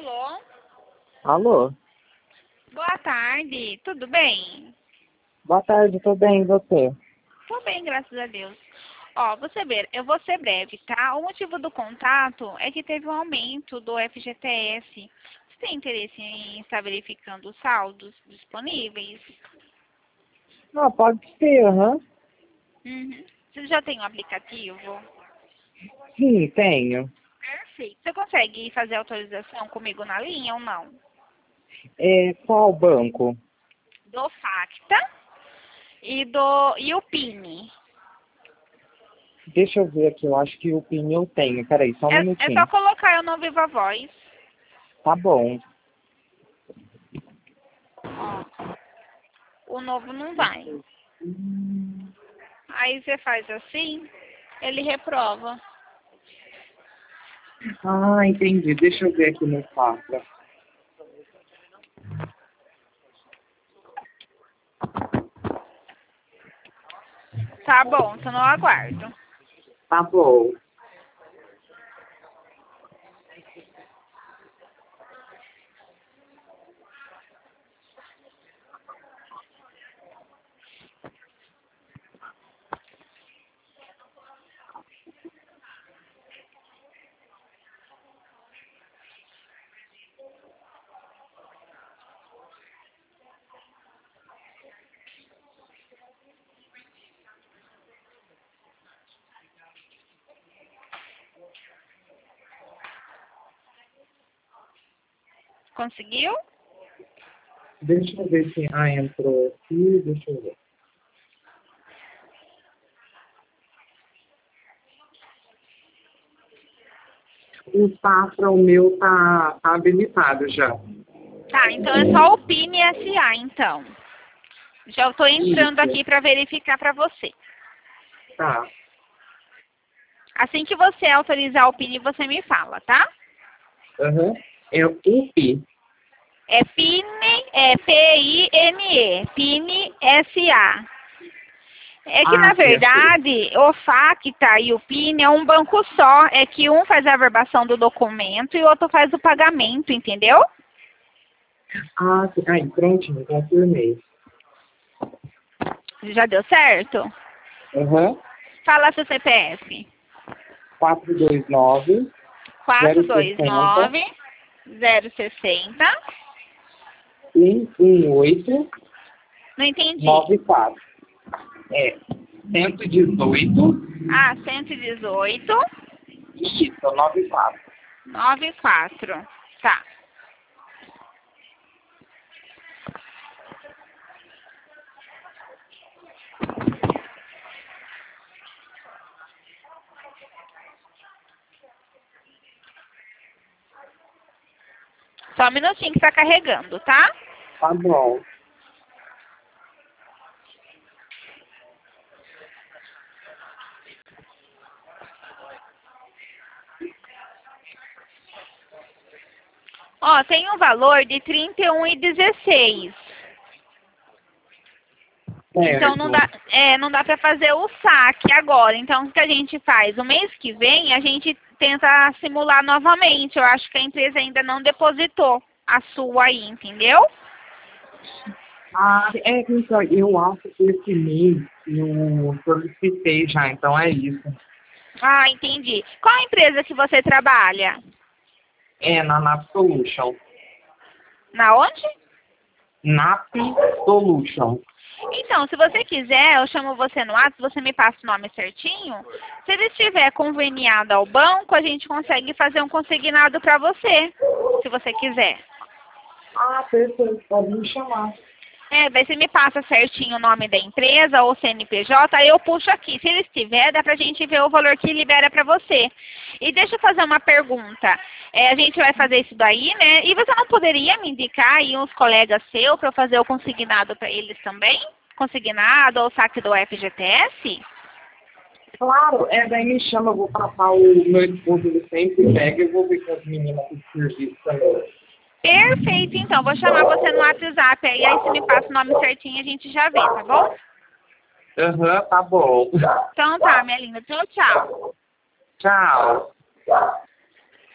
Alô? Alô? Boa tarde, tudo bem? Boa tarde, tô bem, e você? Tô bem, graças a Deus. Ó, eu vou ser breve, tá? O motivo do contato é que teve um aumento do FGTS. Você tem interesse em estar verificando os saldos disponíveis? Ah, pode ser, aham. Uhum. Você já tem um aplicativo? Sim, tenho. Perfeito. Você consegue fazer autorização comigo na linha ou não? Qual banco? Do Facta e o PIN. Deixa eu ver aqui, eu acho que o PIN eu tenho. Peraí, só um É só minutinho. colocar eu no Viva Voz. Tá bom. Ó, o novo não vai. Aí você faz assim, ele reprova. Ah, entendi. Deixa eu ver aqui no Safra. Tá bom, tô no aguardo. Tá bom. Conseguiu? Deixa eu ver se... Ah, entrou aqui, deixa eu ver. O Safra, o meu, tá habilitado já. Tá, então é só o PIN e SA, então. Já tô entrando Isso, aqui para verificar para você. tá. Assim que você autorizar o PIN, você me fala, tá? Aham. É o PI. É PIN, é PINE, PIN SA. É que, na Ah, sim, achei. verdade, o Facta e o PIN é um banco só. É que um faz a averbação do documento e o outro faz o pagamento, entendeu? Ah, sim. Aí, prontinho, confirmei. Já deu certo? Aham. Fala seu CPF. 429 060 429 060. 118 Não entendi. 94. É 118, Ah, 118 isso, 94. 94. Tá. Só um minutinho que tá carregando, tá? Tá bom. Ó, tem um valor de 31,16. Então Certo. não dá para fazer o saque agora. Então o que a gente faz? O mês que vem a gente tenta simular novamente. Eu acho que a empresa ainda não depositou a sua aí, entendeu? Ah, então, eu acho que esse mês eu solicitei já, então é isso. Ah, entendi. Qual a empresa que você trabalha? É na NAP Solution. Na onde? NAP Solution. Então, se você quiser, eu chamo você no WhatsApp, você me passa o nome certinho. Se ele estiver conveniado ao banco, a gente consegue fazer um consignado para você, se você quiser. Ah, perfeito, pode me chamar. Daí você me passa certinho o nome da empresa ou CNPJ, aí eu puxo aqui. Se ele estiver, dá pra gente ver o valor que libera pra você. E deixa eu fazer uma pergunta. A gente vai fazer isso daí, né? E você não poderia me indicar aí uns colegas seus para eu fazer o consignado para eles também? Consignado ou saque do FGTS? Claro, daí me chama, eu vou passar o meu esposo, ele sempre pega e eu vou ver com as meninas do serviço também. Perfeito, então. Vou chamar você no WhatsApp aí você me passa o nome certinho e a gente já vê, tá bom? Aham, tá bom. Então tá, minha linda. Tchau, tchau. Tchau.